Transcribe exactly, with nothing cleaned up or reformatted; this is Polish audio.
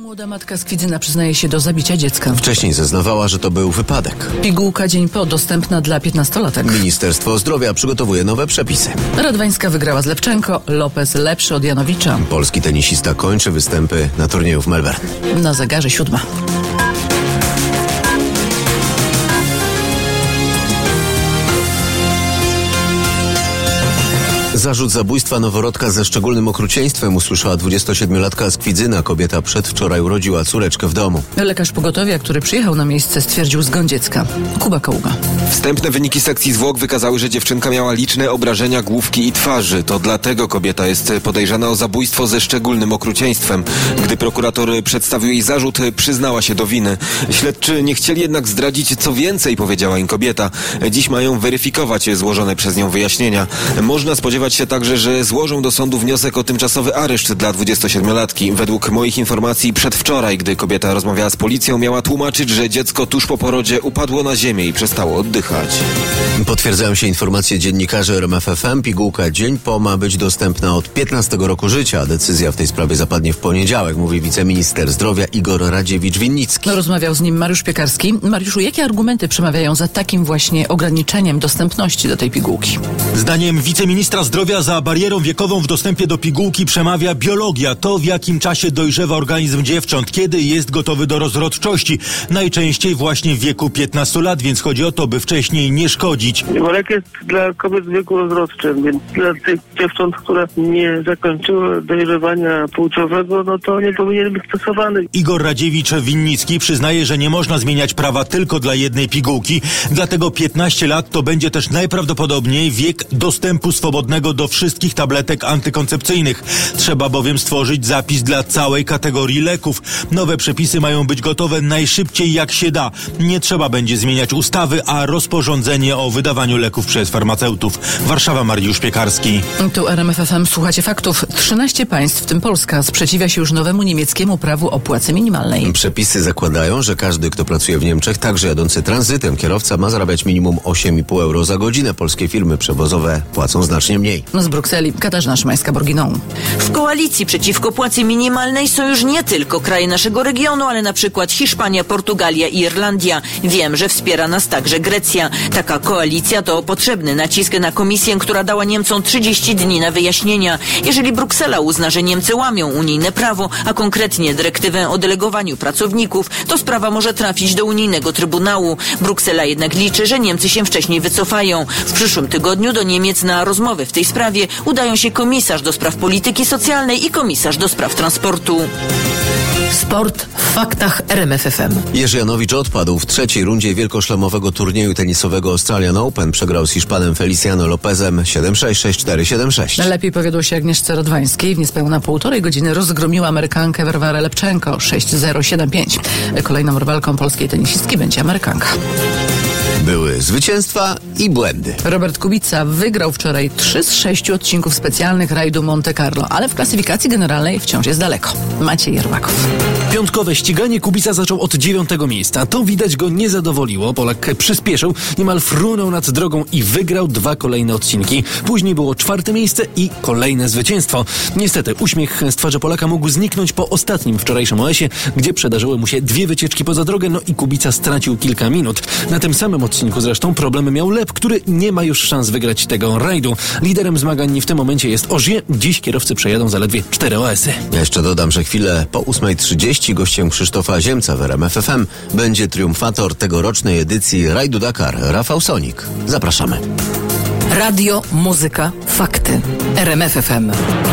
Młoda matka z Kwidzyna przyznaje się do zabicia dziecka. Wcześniej zeznawała, że to był wypadek. Pigułka dzień po dostępna dla piętnastolatek. Ministerstwo Zdrowia przygotowuje nowe przepisy. Radwańska wygrała z Lewczenko, Lopez lepszy od Janowicza. Polski tenisista kończy występy na turnieju w Melbourne. Na zegarze siódma. Zarzut zabójstwa noworodka ze szczególnym okrucieństwem usłyszała dwudziestosiedmiolatka z Kwidzyna. Kobieta przedwczoraj urodziła córeczkę w domu. Lekarz pogotowia, który przyjechał na miejsce, stwierdził zgon dziecka. Kuba Kaługa. Wstępne wyniki sekcji zwłok wykazały, że dziewczynka miała liczne obrażenia główki i twarzy. To dlatego kobieta jest podejrzana o zabójstwo ze szczególnym okrucieństwem. Gdy prokurator przedstawił jej zarzut, przyznała się do winy. Śledczy nie chcieli jednak zdradzić, co więcej powiedziała im kobieta. Dziś mają weryfikować złożone przez nią wyjaśnienia. Można spodziewać się także, że złożą do sądu wniosek o tymczasowy areszt dla dwudziestosiedmiolatki. Według moich informacji przedwczoraj, gdy kobieta rozmawiała z policją, miała tłumaczyć, że dziecko tuż po porodzie upadło na ziemię i przestało oddychać. Potwierdzają się informacje dziennikarzy R M F F M. Pigułka dzień po ma być dostępna od piętnastego roku życia. Decyzja w tej sprawie zapadnie w poniedziałek, mówi wiceminister zdrowia Igor Radziewicz-Winnicki. Rozmawiał z nim Mariusz Piekarski. Mariuszu, jakie argumenty przemawiają za takim właśnie ograniczeniem dostępności do tej pigułki? Zdaniem wiceministra zdrowia za barierą wiekową w dostępie do pigułki przemawia biologia. To, w jakim czasie dojrzewa organizm dziewcząt, kiedy jest gotowy do rozrodczości. Najczęściej właśnie w wieku piętnastu lat, więc chodzi o to, by wcześniej nie szkodzić. Lek jest dla kobiet w wieku rozrodczym, więc dla tych dziewcząt, które nie zakończyły dojrzewania płciowego, no to nie powinien być stosowany. Igor Radziewicz-Winnicki przyznaje, że nie można zmieniać prawa tylko dla jednej pigułki, dlatego piętnaście lat to będzie też najprawdopodobniej wiek dostępu swobodnego do wszystkich tabletek antykoncepcyjnych. Trzeba bowiem stworzyć zapis dla całej kategorii leków. Nowe przepisy mają być gotowe najszybciej jak się da. Nie trzeba będzie zmieniać ustawy, a rozporządzenie o wydawaniu leków przez farmaceutów. Warszawa, Mariusz Piekarski. Tu R M F F M, słuchacie faktów. trzynaście państw, w tym Polska, sprzeciwia się już nowemu niemieckiemu prawu o płacy minimalnej. Przepisy zakładają, że każdy, kto pracuje w Niemczech, także jadący tranzytem, kierowca ma zarabiać minimum osiem i pół euro za godzinę. Polskie firmy przewozowe płacą znacznie mniej. Z Brukseli Katarzyna Szymańska-Borginą. W koalicji przeciwko płacy minimalnej są już nie tylko kraje naszego regionu, ale na przykład Hiszpania, Portugalia i Irlandia. Wiem, że wspiera nas także Grecja. Taka koalicja to potrzebny nacisk na komisję, która dała Niemcom trzydzieści dni na wyjaśnienia. Jeżeli Bruksela uzna, że Niemcy łamią unijne prawo, a konkretnie dyrektywę o delegowaniu pracowników, to sprawa może trafić do unijnego trybunału. Bruksela jednak liczy, że Niemcy się wcześniej wycofają. W przyszłym tygodniu do Niemiec na rozmowy w tej sprawie udają się komisarz do spraw polityki socjalnej i komisarz do spraw transportu. Sport w faktach R M F F M. Jerzy Janowicz odpadł w trzeciej rundzie wielkoszlemowego turnieju tenisowego Australian Open. Przegrał z Hiszpanem Feliciano Lopezem siedem sześć, sześć cztery, siedem sześć. Lepiej powiodło się Agnieszce Radwańskiej. W niespełna półtorej godziny rozgromiła Amerykankę Warwarę Lepczenko sześć zero, siedem pięć. Kolejną rywalką polskiej tenisistki będzie Amerykanka. Były zwycięstwa i błędy. Robert Kubica wygrał wczoraj trzy z sześciu odcinków specjalnych rajdu Monte Carlo, ale w klasyfikacji generalnej wciąż jest daleko. Maciej Jermakow. Piątkowe ściganie Kubica zaczął od dziewiątego miejsca. To widać go nie zadowoliło. Polak przyspieszył, niemal frunął nad drogą i wygrał dwa kolejne odcinki. Później było czwarte miejsce i kolejne zwycięstwo. Niestety uśmiech z twarzy Polaka mógł zniknąć po ostatnim wczorajszym O S-ie, gdzie przydarzyły mu się dwie wycieczki poza drogę, no i Kubica stracił kilka minut. Na tym samym odcinku zresztą problemy miał Lep, który nie ma już szans wygrać tego rajdu. Liderem zmagań w tym momencie jest Ogier. Dziś kierowcy przejadą zaledwie cztery O S-y. Ja jeszcze dodam, że chwilę po ósmej trzydzieści gościem Krzysztofa Ziemca w R M F F M będzie triumfator tegorocznej edycji rajdu Dakar, Rafał Sonik. Zapraszamy. Radio, muzyka, fakty. R M F F M.